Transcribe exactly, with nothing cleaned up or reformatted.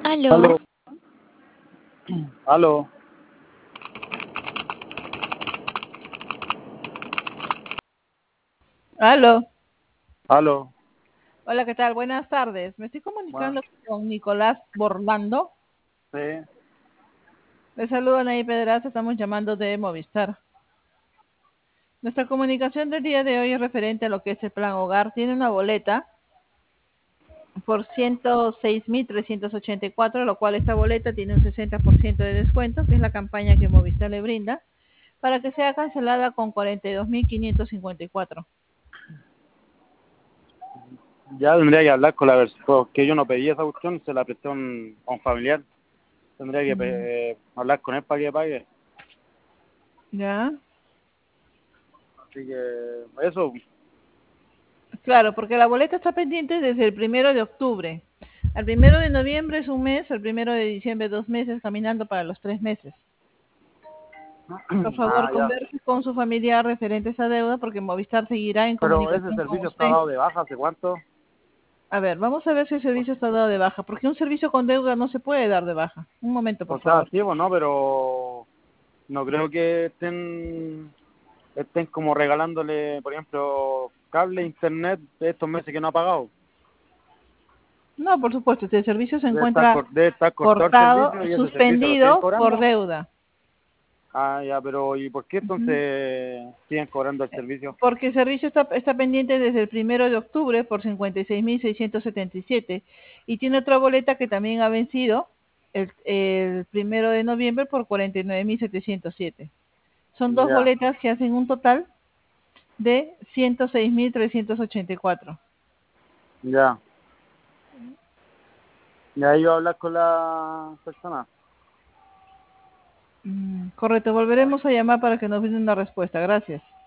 Aló. Aló, aló, Aló. aló. Hola, ¿qué tal? Buenas tardes. Me estoy Bueno, comunicando con Nicolás Borlando. sí, Le saludo Anaí Pedraza, estamos llamando de Movistar. Nuestra comunicación del día de hoy es referente a lo que es el plan hogar. Tiene una boleta por ciento seis mil trescientos ochenta y cuatro, lo cual esta boleta tiene un sesenta por ciento de descuento, que es la campaña que Movistar le brinda, para que sea cancelada con cuarenta y dos mil quinientos cincuenta y cuatro. ya tendría que hablar con la persona, porque yo no pedí esa cuestión, se la presté a un, a un familiar. Tendría que Mm, pe- hablar con él para que pague. ¿Ya? Así que eso, Claro, porque la boleta está pendiente desde el primero de octubre. Al primero de noviembre es un mes, al primero de diciembre dos meses, caminando para los tres meses. Por favor, ah, ya. converse con su familiar referente a esa deuda, porque Movistar seguirá en Pero ese comunicación con servicio está usted. dado de baja, ¿hace cuánto? A ver, vamos a ver si el servicio está dado de baja, porque un servicio con deuda no se puede dar de baja. Un momento, O por sea, favor. sí, pues no, pero no creo que estén estén como regalándole, por ejemplo, cable, internet de estos meses que no ha pagado. No, por supuesto, este servicio se Debe estar, encuentra cor- debe estar cortado el cortado, servicio y ese servicio lo siguen suspendido por cobrando. deuda. Ah, ya, pero ¿y por qué Ujú. entonces siguen cobrando el servicio? Porque el servicio está, está pendiente desde el primero de octubre por cincuenta y seis mil seiscientos setenta y siete y tiene otra boleta que también ha vencido el, el primero de noviembre por cuarenta y nueve mil setecientos siete. Son dos Ya, boletas que hacen un total de ciento seis mil trescientos ochenta y cuatro. ya. Ya iba a hablar con la persona. Mm, correcto, volveremos a llamar para que nos den una respuesta. Gracias.